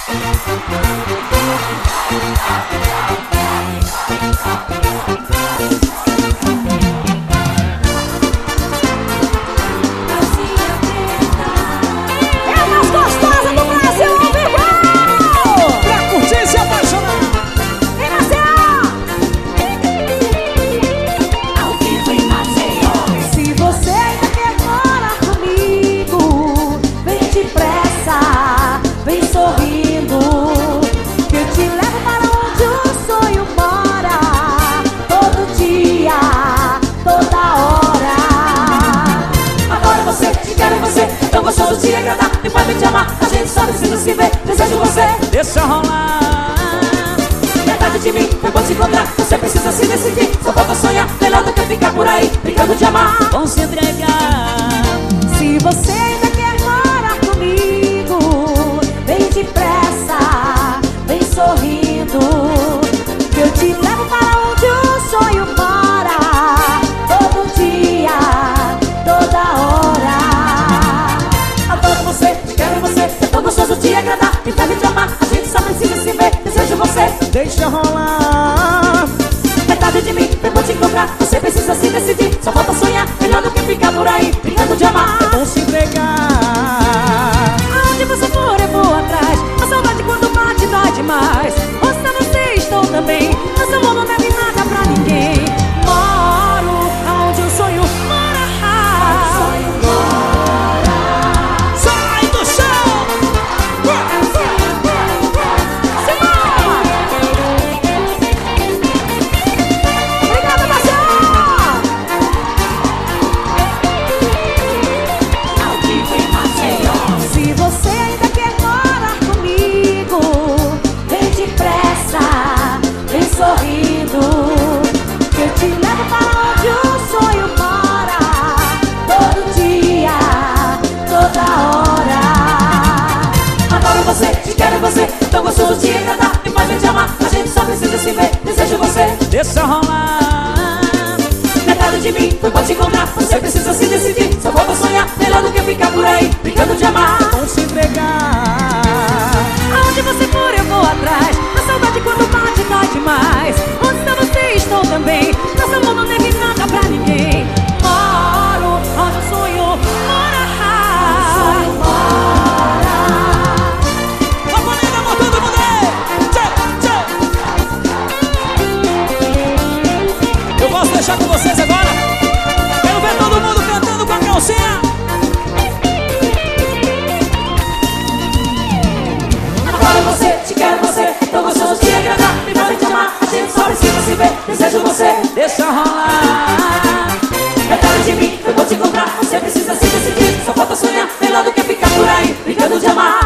Te agradar, me faz te amar. A gente só precisa se ver, desejo você. Deixa rolar. Metade de mim, foi bom te encontrar. Você precisa se decidir, só falta sonhar. Melhor do que ficar por aí, brincando de amar. Vamos se entregar. Se você ainda quer morar comigo, vem depressa, vem sorrindo, que eu te levo para onde o sonho mora. Todo dia, toda hora. É tão gostoso te agradar, me faz te amar. A gente só precisa se ver, desejo você. Deixa rolar. Metade de mim, foi bom te encontrar. Você precisa se decidir, só falta sonhar. Melhor do que ficar por aí, brincando de amar. Vamos se entregar. Aonde você for eu vou atrás. A saudade quando bate dói demais. Ouça, você estou também. Nosso amor não deve nada pra ninguém. Moro aonde o sonho mora. Tão gostoso te agradar, me faz te amar. A gente só precisa se ver, desejo você. Deixa rolar. Metade de mim, foi bom te encontrar. Você precisa se decidir, só falta sonhar. Melhor do que ficar por aí, brincando de amar. Vamos se entregar. Aonde você for eu vou atrás. A saudade quando bate dói demais. Onde está você estou também. Nosso amor não deve nada pra ninguém. Moro onde o sonho mora. Posso deixar com vocês agora? Quero ver todo mundo cantando com a calcinha. Agora você, te quero você. Tão gostoso te agradar, me faz te amar. A gente só precisa se ver, desejo você. Deixa rolar. Metade de mim, foi bom te encontrar. Você precisa se decidir, só falta sonhar. Melhor do que ficar por aí, brincando de amar.